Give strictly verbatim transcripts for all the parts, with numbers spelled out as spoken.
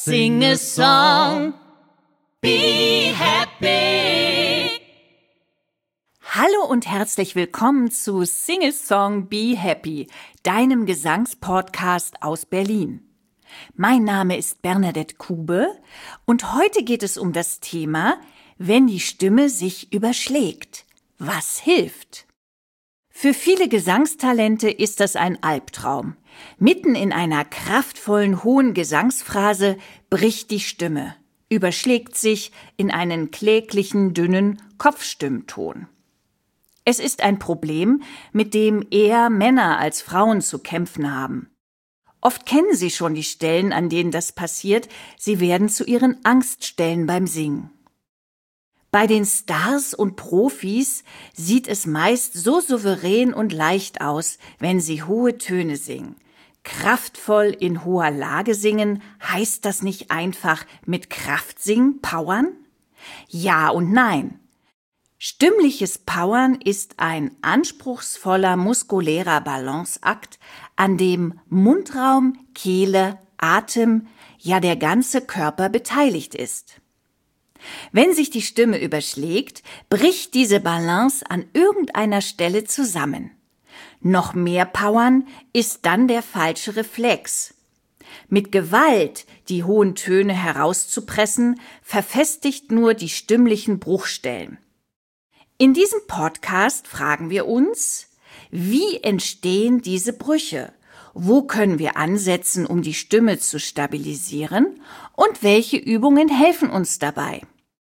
Sing a song, be happy. Hallo und herzlich willkommen zu Sing a Song, be happy, deinem Gesangspodcast aus Berlin. Mein Name ist Bernadette Kube und heute geht es um das Thema, wenn die Stimme sich überschlägt. Was hilft? Für viele Gesangstalente ist das ein Albtraum. Mitten in einer kraftvollen, hohen Gesangsphrase bricht die Stimme, überschlägt sich in einen kläglichen, dünnen Kopfstimmton. Es ist ein Problem, mit dem eher Männer als Frauen zu kämpfen haben. Oft kennen sie schon die Stellen, an denen das passiert, sie werden zu ihren Angststellen beim Singen. Bei den Stars und Profis sieht es meist so souverän und leicht aus, wenn sie hohe Töne singen. Kraftvoll in hoher Lage singen, heißt das nicht einfach mit Kraft singen, powern? Ja und nein. Stimmliches Powern ist ein anspruchsvoller muskulärer Balanceakt, an dem Mundraum, Kehle, Atem, ja der ganze Körper beteiligt ist. Wenn sich die Stimme überschlägt, bricht diese Balance an irgendeiner Stelle zusammen. Noch mehr Powern ist dann der falsche Reflex. Mit Gewalt die hohen Töne herauszupressen, verfestigt nur die stimmlichen Bruchstellen. In diesem Podcast fragen wir uns, wie entstehen diese Brüche? Wo können wir ansetzen, um die Stimme zu stabilisieren? Und welche Übungen helfen uns dabei?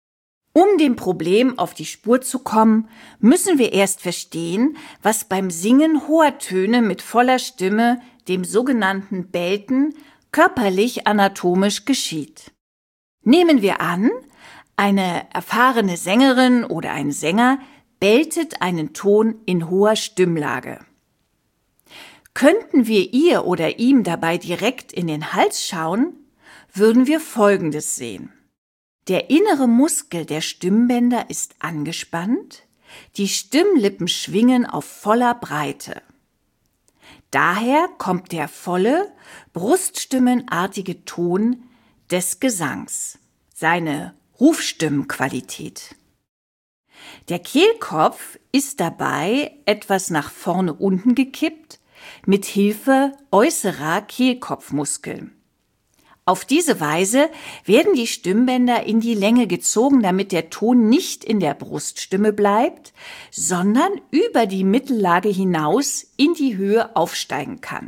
Um dem Problem auf die Spur zu kommen, müssen wir erst verstehen, was beim Singen hoher Töne mit voller Stimme, dem sogenannten Belten, körperlich anatomisch geschieht. Nehmen wir an, eine erfahrene Sängerin oder ein Sänger beltet einen Ton in hoher Stimmlage. Könnten wir ihr oder ihm dabei direkt in den Hals schauen, würden wir Folgendes sehen. Der innere Muskel der Stimmbänder ist angespannt, die Stimmlippen schwingen auf voller Breite. Daher kommt der volle, bruststimmenartige Ton des Gesangs, seine Rufstimmenqualität. Der Kehlkopf ist dabei etwas nach vorne unten gekippt, mit Hilfe äußerer Kehlkopfmuskeln. Auf diese Weise werden die Stimmbänder in die Länge gezogen, damit der Ton nicht in der Bruststimme bleibt, sondern über die Mittellage hinaus in die Höhe aufsteigen kann.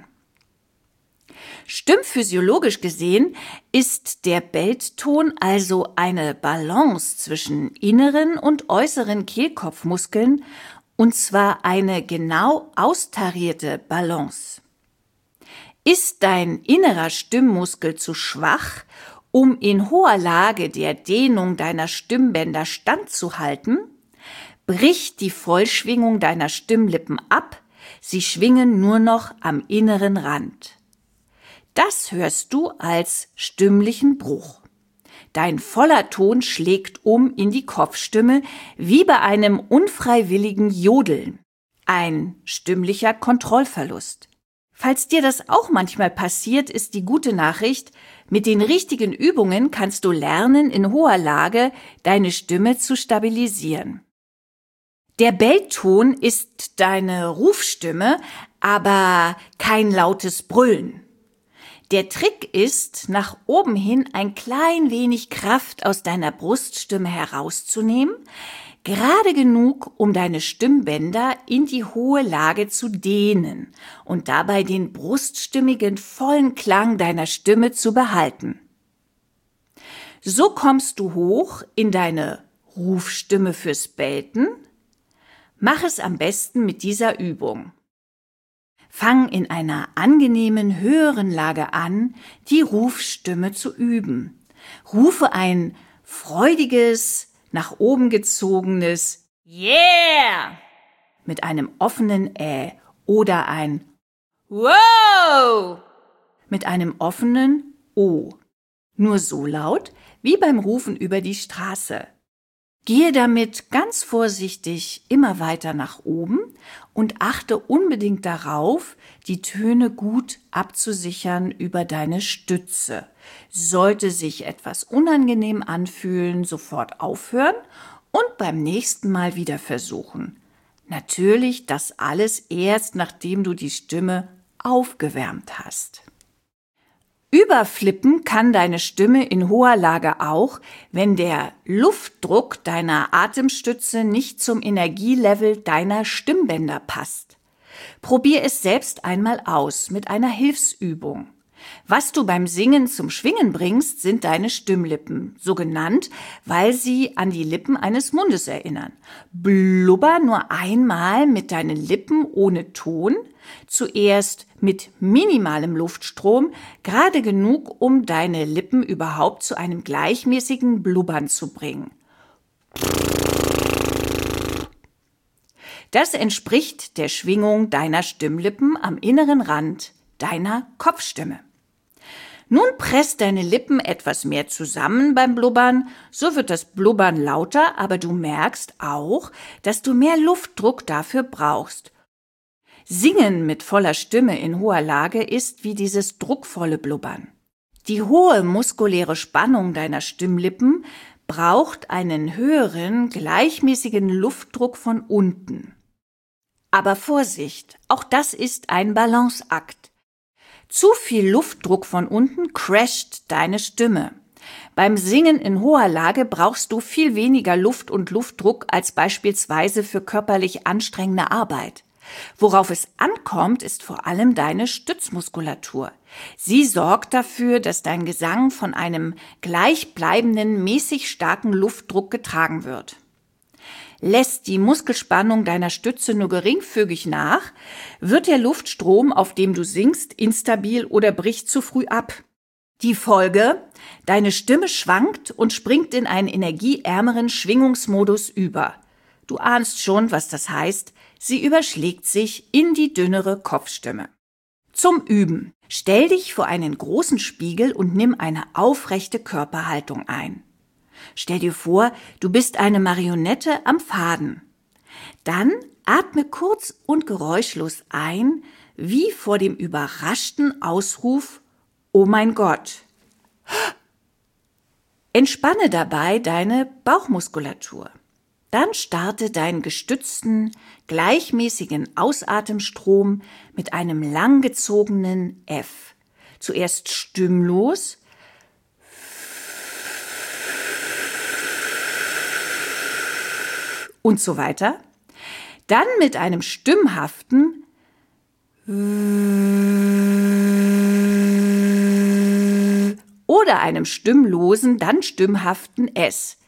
Stimmphysiologisch gesehen ist der Beltton also eine Balance zwischen inneren und äußeren Kehlkopfmuskeln, und zwar eine genau austarierte Balance. Ist dein innerer Stimmmuskel zu schwach, um in hoher Lage der Dehnung deiner Stimmbänder standzuhalten, bricht die Vollschwingung deiner Stimmlippen ab, sie schwingen nur noch am inneren Rand. Das hörst du als stimmlichen Bruch. Dein voller Ton schlägt um in die Kopfstimme wie bei einem unfreiwilligen Jodeln. Ein stimmlicher Kontrollverlust. Falls dir das auch manchmal passiert, ist die gute Nachricht, mit den richtigen Übungen kannst du lernen, in hoher Lage deine Stimme zu stabilisieren. Der Beltton ist deine Rufstimme, aber kein lautes Brüllen. Der Trick ist, nach oben hin ein klein wenig Kraft aus deiner Bruststimme herauszunehmen, gerade genug, um deine Stimmbänder in die hohe Lage zu dehnen und dabei den bruststimmigen, vollen Klang deiner Stimme zu behalten. So kommst du hoch in deine Rufstimme fürs Belten. Mach es am besten mit dieser Übung. Fang in einer angenehmen, höheren Lage an, die Rufstimme zu üben. Rufe ein freudiges, nach oben gezogenes Yeah mit einem offenen Ä oder ein Wow mit einem offenen O. Nur so laut wie beim Rufen über die Straße. Gehe damit ganz vorsichtig immer weiter nach oben und achte unbedingt darauf, die Töne gut abzusichern über deine Stütze. Sollte sich etwas unangenehm anfühlen, sofort aufhören und beim nächsten Mal wieder versuchen. Natürlich das alles erst, nachdem du die Stimme aufgewärmt hast. Überflippen kann deine Stimme in hoher Lage auch, wenn der Luftdruck deiner Atemstütze nicht zum Energielevel deiner Stimmbänder passt. Probier es selbst einmal aus mit einer Hilfsübung. Was du beim Singen zum Schwingen bringst, sind deine Stimmlippen, so genannt, weil sie an die Lippen eines Mundes erinnern. Blubber nur einmal mit deinen Lippen ohne Ton, zuerst mit minimalem Luftstrom, gerade genug, um deine Lippen überhaupt zu einem gleichmäßigen Blubbern zu bringen. Das entspricht der Schwingung deiner Stimmlippen am inneren Rand deiner Kopfstimme. Nun presst deine Lippen etwas mehr zusammen beim Blubbern, so wird das Blubbern lauter, aber du merkst auch, dass du mehr Luftdruck dafür brauchst. Singen mit voller Stimme in hoher Lage ist wie dieses druckvolle Blubbern. Die hohe muskuläre Spannung deiner Stimmlippen braucht einen höheren, gleichmäßigen Luftdruck von unten. Aber Vorsicht, auch das ist ein Balanceakt. Zu viel Luftdruck von unten crasht deine Stimme. Beim Singen in hoher Lage brauchst du viel weniger Luft und Luftdruck als beispielsweise für körperlich anstrengende Arbeit. Worauf es ankommt, ist vor allem deine Stützmuskulatur. Sie sorgt dafür, dass dein Gesang von einem gleichbleibenden, mäßig starken Luftdruck getragen wird. Lässt die Muskelspannung deiner Stütze nur geringfügig nach, wird der Luftstrom, auf dem du singst, instabil oder bricht zu früh ab. Die Folge: Deine Stimme schwankt und springt in einen energieärmeren Schwingungsmodus über. Du ahnst schon, was das heißt. Sie überschlägt sich in die dünnere Kopfstimme. Zum Üben: Stell dich vor einen großen Spiegel und nimm eine aufrechte Körperhaltung ein. Stell dir vor, du bist eine Marionette am Faden. Dann atme kurz und geräuschlos ein, wie vor dem überraschten Ausruf: Oh mein Gott! Entspanne dabei deine Bauchmuskulatur. Dann starte deinen gestützten, gleichmäßigen Ausatemstrom mit einem langgezogenen F. Zuerst stimmlos, und so weiter. Dann mit einem stimmhaften oder einem stimmlosen, dann stimmhaften S.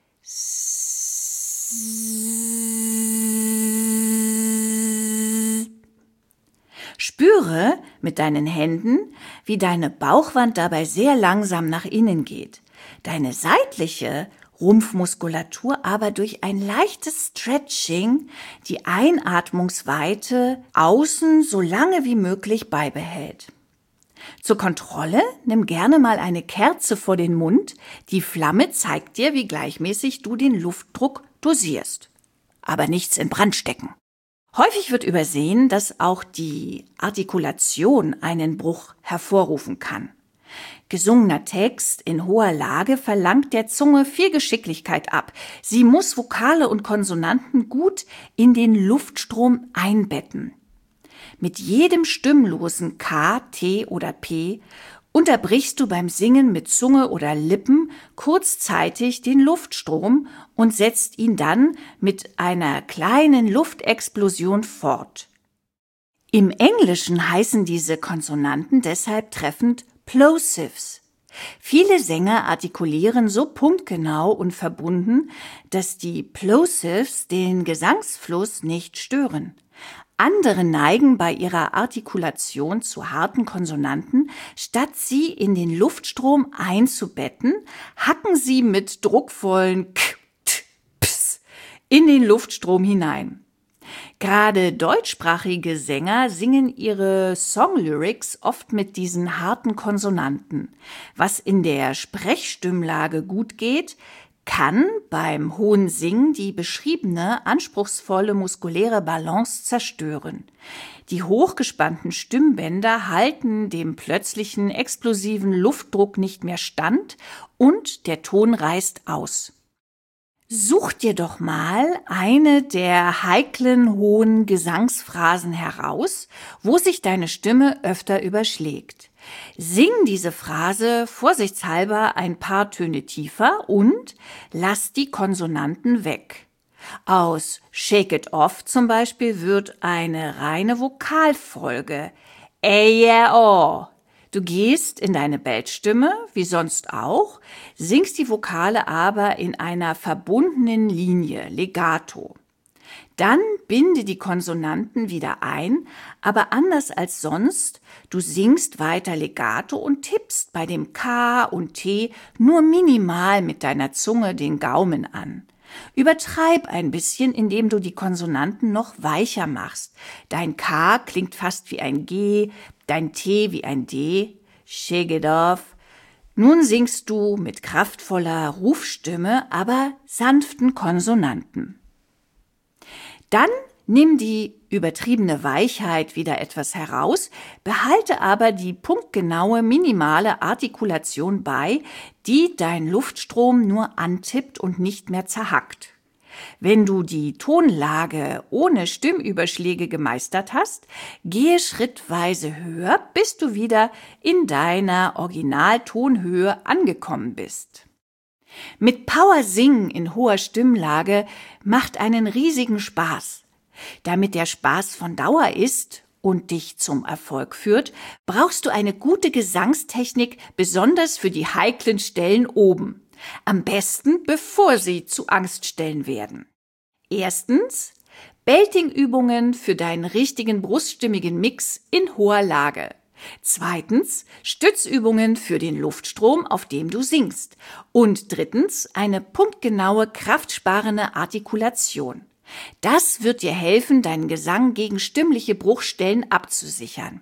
Spüre mit deinen Händen, wie deine Bauchwand dabei sehr langsam nach innen geht. Deine seitliche Rumpfmuskulatur aber durch ein leichtes Stretching die Einatmungsweite außen so lange wie möglich beibehält. Zur Kontrolle nimm gerne mal eine Kerze vor den Mund. Die Flamme zeigt dir, wie gleichmäßig du den Luftdruck dosierst. Aber nichts in Brand stecken. Häufig wird übersehen, dass auch die Artikulation einen Bruch hervorrufen kann. Gesungener Text in hoher Lage verlangt der Zunge viel Geschicklichkeit ab. Sie muss Vokale und Konsonanten gut in den Luftstrom einbetten. Mit jedem stimmlosen K, T oder P unterbrichst du beim Singen mit Zunge oder Lippen kurzzeitig den Luftstrom und setzt ihn dann mit einer kleinen Luftexplosion fort. Im Englischen heißen diese Konsonanten deshalb treffend Plosives. Viele Sänger artikulieren so punktgenau und verbunden, dass die Plosives den Gesangsfluss nicht stören. Andere neigen bei ihrer Artikulation zu harten Konsonanten, statt sie in den Luftstrom einzubetten, hacken sie mit druckvollen K, T, Ps in den Luftstrom hinein. Gerade deutschsprachige Sänger singen ihre Songlyrics oft mit diesen harten Konsonanten. Was in der Sprechstimmlage gut geht, kann beim hohen Singen die beschriebene, anspruchsvolle muskuläre Balance zerstören. Die hochgespannten Stimmbänder halten dem plötzlichen explosiven Luftdruck nicht mehr stand und der Ton reißt aus. Such dir doch mal eine der heiklen hohen Gesangsphrasen heraus, wo sich deine Stimme öfter überschlägt. Sing diese Phrase vorsichtshalber ein paar Töne tiefer und lass die Konsonanten weg. Aus Shake It Off zum Beispiel wird eine reine Vokalfolge. Ey, yeah, oh. Du gehst in deine Beltstimme, wie sonst auch, singst die Vokale aber in einer verbundenen Linie, Legato. Dann binde die Konsonanten wieder ein, aber anders als sonst, du singst weiter Legato und tippst bei dem K und T nur minimal mit deiner Zunge den Gaumen an. Übertreib ein bisschen, indem du die Konsonanten noch weicher machst. Dein K klingt fast wie ein G, dein T wie ein D. Shake it off. Nun singst du mit kraftvoller Rufstimme, aber sanften Konsonanten. Dann nimm die übertriebene Weichheit wieder etwas heraus, behalte aber die punktgenaue minimale Artikulation bei, die dein Luftstrom nur antippt und nicht mehr zerhackt. Wenn du die Tonlage ohne Stimmüberschläge gemeistert hast, gehe schrittweise höher, bis du wieder in deiner Originaltonhöhe angekommen bist. Mit Power singen in hoher Stimmlage macht einen riesigen Spaß. Damit der Spaß von Dauer ist und dich zum Erfolg führt, brauchst du eine gute Gesangstechnik, besonders für die heiklen Stellen oben. Am besten, bevor sie zu Angststellen werden. Erstens, Belting-Übungen für deinen richtigen bruststimmigen Mix in hoher Lage. Zweitens, Stützübungen für den Luftstrom, auf dem du singst. Und drittens, eine punktgenaue, kraftsparende Artikulation. Das wird dir helfen, deinen Gesang gegen stimmliche Bruchstellen abzusichern.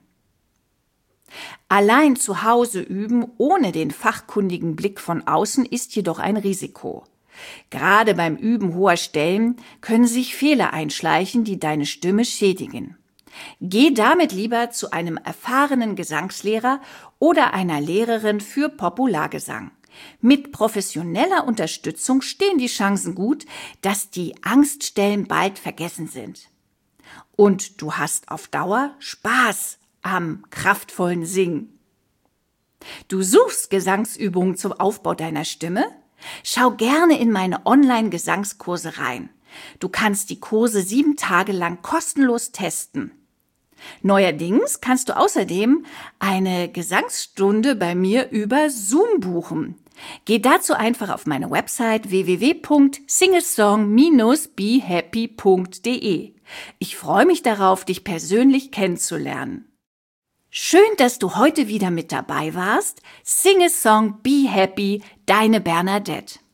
Allein zu Hause üben ohne den fachkundigen Blick von außen ist jedoch ein Risiko. Gerade beim Üben hoher Stellen können sich Fehler einschleichen, die deine Stimme schädigen. Geh damit lieber zu einem erfahrenen Gesangslehrer oder einer Lehrerin für Populargesang. Mit professioneller Unterstützung stehen die Chancen gut, dass die Angststellen bald vergessen sind. Und du hast auf Dauer Spaß am kraftvollen Singen. Du suchst Gesangsübungen zum Aufbau deiner Stimme? Schau gerne in meine Online-Gesangskurse rein. Du kannst die Kurse sieben Tage lang kostenlos testen. Neuerdings kannst du außerdem eine Gesangsstunde bei mir über Zoom buchen. Geh dazu einfach auf meine Website w w w punkt singlesong dash be happy punkt d e. Ich freue mich darauf, dich persönlich kennenzulernen. Schön, dass du heute wieder mit dabei warst. Sing a Song, Be Happy, deine Bernadette.